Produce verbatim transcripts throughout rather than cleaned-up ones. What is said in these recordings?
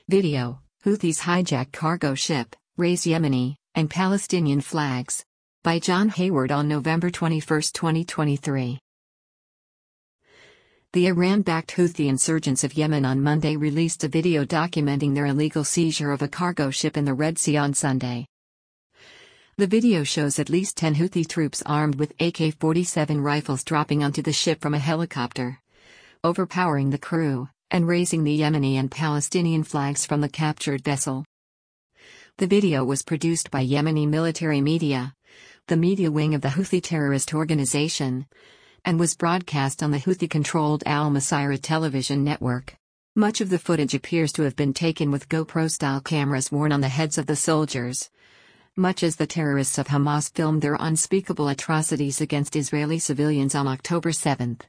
Video: Houthis hijack cargo ship, raise Yemeni and Palestinian flags. By John Hayward on November twenty-first, twenty twenty-three. The Iran-backed Houthi insurgents of Yemen on Monday released a video documenting their illegal seizure of a cargo ship in the Red Sea on Sunday. The video shows at least ten Houthi troops armed with A K forty-seven rifles dropping onto the ship from a helicopter, overpowering the crew, and raising the Yemeni and Palestinian flags from the captured vessel. The video was produced by Yemeni military media, the media wing of the Houthi terrorist organization, and was broadcast on the Houthi-controlled Al Masirah television network. Much of the footage appears to have been taken with GoPro-style cameras worn on the heads of the soldiers, much as the terrorists of Hamas filmed their unspeakable atrocities against Israeli civilians on October seventh.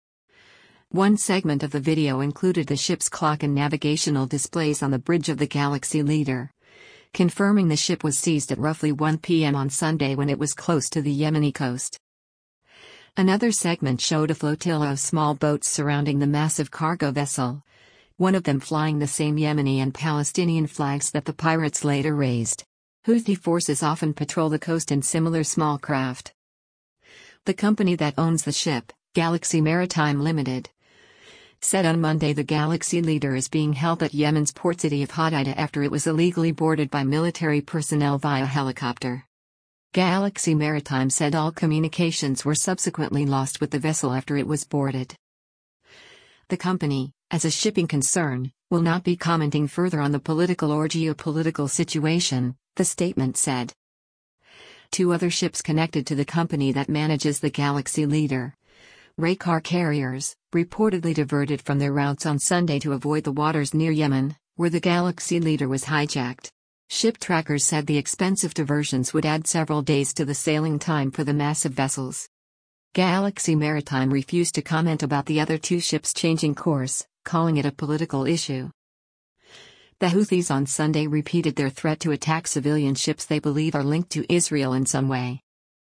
One segment of the video included the ship's clock and navigational displays on the bridge of the Galaxy Leader, confirming the ship was seized at roughly one p m on Sunday when it was close to the Yemeni coast. Another segment showed a flotilla of small boats surrounding the massive cargo vessel, one of them flying the same Yemeni and Palestinian flags that the pirates later raised. Houthi forces often patrol the coast in similar small craft. The company that owns the ship, Galaxy Maritime Limited, said on Monday the Galaxy Leader is being held at Yemen's port city of Hodeida after it was illegally boarded by military personnel via helicopter. Galaxy Maritime said all communications were subsequently lost with the vessel after it was boarded. The company, as a shipping concern, will not be commenting further on the political or geopolitical situation, the statement said. Two other ships connected to the company that manages the Galaxy Leader, Raykar carriers, reportedly diverted from their routes on Sunday to avoid the waters near Yemen, where the Galaxy Leader was hijacked. Ship trackers said the expensive diversions would add several days to the sailing time for the massive vessels. Galaxy Maritime refused to comment about the other two ships changing course, calling it a political issue. The Houthis on Sunday repeated their threat to attack civilian ships they believe are linked to Israel in some way.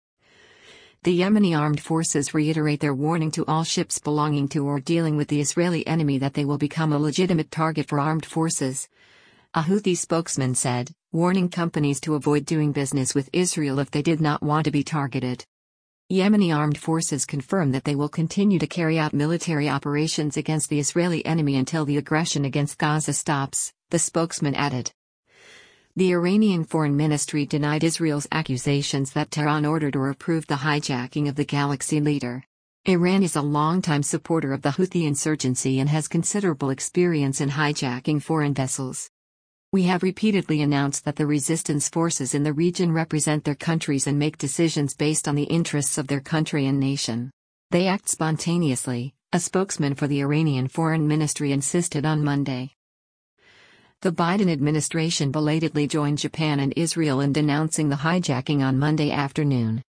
The Yemeni armed forces reiterate their warning to all ships belonging to or dealing with the Israeli enemy that they will become a legitimate target for armed forces, a Houthi spokesman said, warning companies to avoid doing business with Israel if they did not want to be targeted. Yemeni armed forces confirm that they will continue to carry out military operations against the Israeli enemy until the aggression against Gaza stops, the spokesman added. The Iranian Foreign Ministry denied Israel's accusations that Tehran ordered or approved the hijacking of the Galaxy Leader. Iran is a longtime supporter of the Houthi insurgency and has considerable experience in hijacking foreign vessels. We have repeatedly announced that the resistance forces in the region represent their countries and make decisions based on the interests of their country and nation. They act spontaneously, a spokesman for the Iranian Foreign Ministry insisted on Monday. The Biden administration belatedly joined Japan and Israel in denouncing the hijacking on Monday afternoon.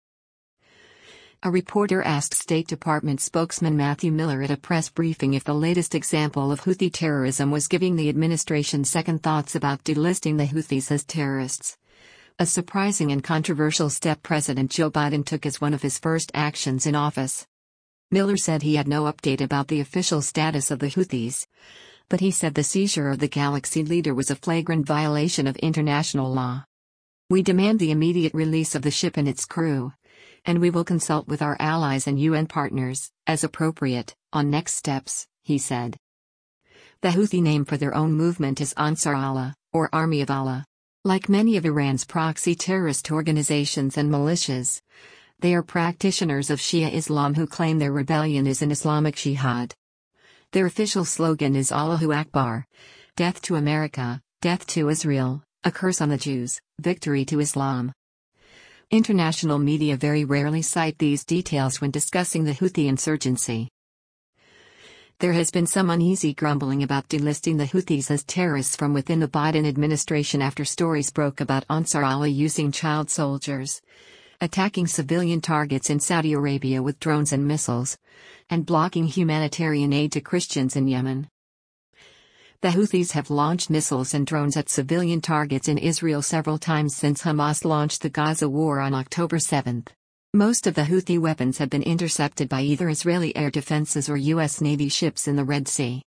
A reporter asked State Department spokesman Matthew Miller at a press briefing if the latest example of Houthi terrorism was giving the administration second thoughts about delisting the Houthis as terrorists, a surprising and controversial step President Joe Biden took as one of his first actions in office. Miller said he had no update about the official status of the Houthis, but he said the seizure of the Galaxy Leader was a flagrant violation of international law. We demand the immediate release of the ship and its crew, and we will consult with our allies and U N partners, as appropriate, on next steps, he said. The Houthi name for their own movement is Ansar Allah, or Army of Allah. Like many of Iran's proxy terrorist organizations and militias, they are practitioners of Shia Islam who claim their rebellion is an Islamic jihad. Their official slogan is Allahu Akbar, death to America, death to Israel, a curse on the Jews, victory to Islam. International media very rarely cite these details when discussing the Houthi insurgency. There has been some uneasy grumbling about delisting the Houthis as terrorists from within the Biden administration after stories broke about Ansar Allah using child soldiers, attacking civilian targets in Saudi Arabia with drones and missiles, and blocking humanitarian aid to Christians in Yemen. The Houthis have launched missiles and drones at civilian targets in Israel several times since Hamas launched the Gaza war on October seventh. Most of the Houthi weapons have been intercepted by either Israeli air defenses or U S Navy ships in the Red Sea.